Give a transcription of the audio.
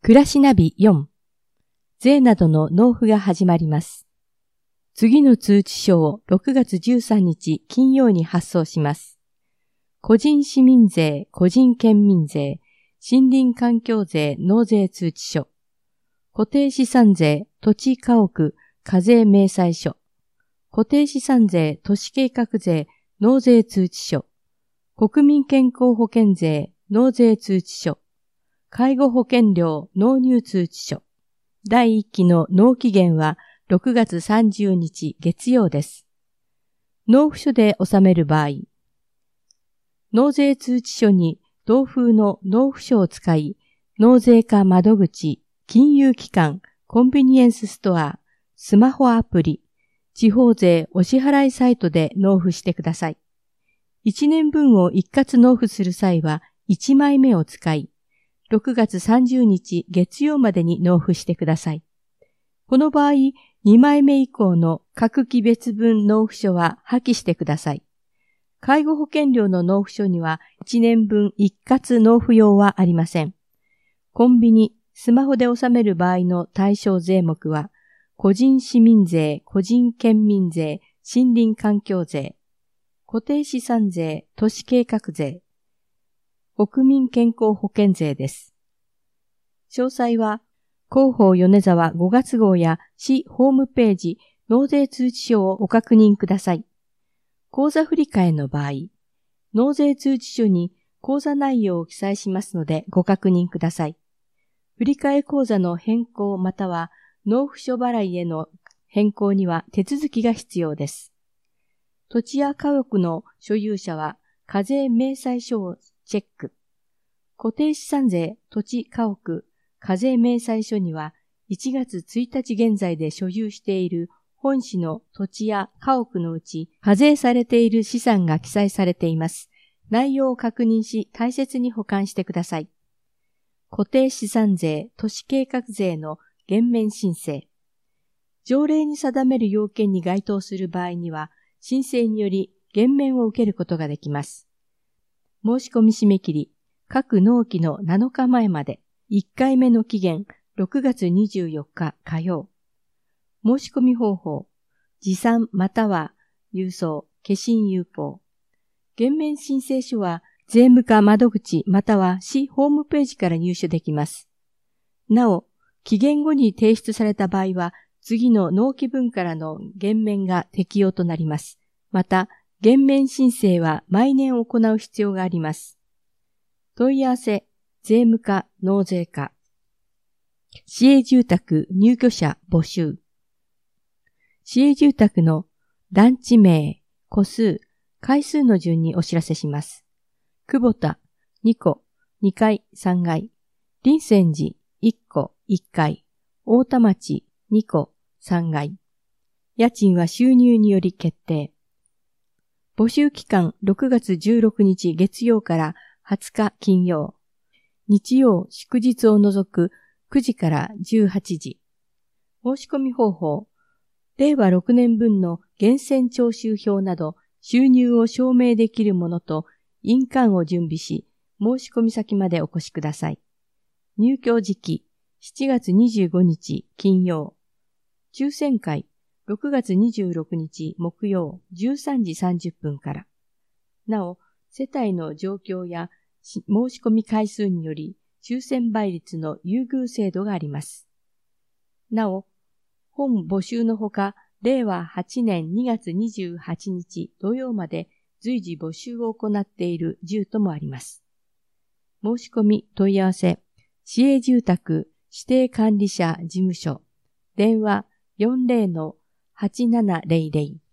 暮らしナビ4、税などの納付が始まります。次の通知書を6月13日金曜に発送します。個人市民税、個人県民税、森林環境税納税通知書、固定資産税、土地家屋、課税明細書、固定資産税、都市計画税納税通知書、国民健康保険税納税通知書、介護保険料納入通知書。第1期の納期限は6月30日月曜です。納付書で納める場合、納税通知書に同封の納付書を使い、納税課窓口、金融機関、コンビニエンスストア、スマホアプリ、地方税お支払いサイトで納付してください。1年分を一括納付する際は1枚目を使い、6月30日月曜までに納付してください。この場合、2枚目以降の各期別分納付書は破棄してください。介護保険料の納付書には1年分一括納付用はありません。コンビニ、スマホで納める場合の対象税目は、個人市民税、個人県民税、森林環境税、固定資産税、都市計画税、国民健康保険税です。詳細は、広報米沢5月号や市ホームページ納税通知書をご確認ください。口座振替の場合、納税通知書に口座内容を記載しますのでご確認ください。振替口座の変更または納付書払いへの変更には手続きが必要です。土地や家屋の所有者は課税明細書をチェック。固定資産税、土地家屋、課税明細書には1月1日現在で所有している本市の土地や家屋のうち課税されている資産が記載されています。内容を確認し大切に保管してください。固定資産税、都市計画税の減免申請。条例に定める要件に該当する場合には、申請により減免を受けることができます。申し込み締め切り、各納期の7日前まで、1回目の期限、6月24日火曜。申し込み方法、持参または郵送、消印有効。減免申請書は、税務課窓口または市ホームページから入手できます。なお、期限後に提出された場合は、次の納期分からの減免が適用となります。また、減免申請は毎年行う必要があります。問い合わせ、税務課、納税課。市営住宅入居者募集。市営住宅の団地名、戸数、階数の順にお知らせします。久保田、2戸、2階、3階。林泉寺、1戸、1階。大田町、2戸、3階。家賃は収入により決定。募集期間6月16日月曜から20日金曜。日曜祝日を除く9時から18時。申し込み方法。令和6年分の源泉徴収票など収入を証明できるものと印鑑を準備し、申し込み先までお越しください。入居時期7月25日金曜。抽選会6月26日木曜13時30分から。なお、世帯の状況や申し込み回数により抽選倍率の優遇制度があります。なお、本募集のほか、令和8年2月28日土曜まで随時募集を行っている住ともあります。申し込み問い合わせ、市営住宅指定管理者事務所、電話40-8700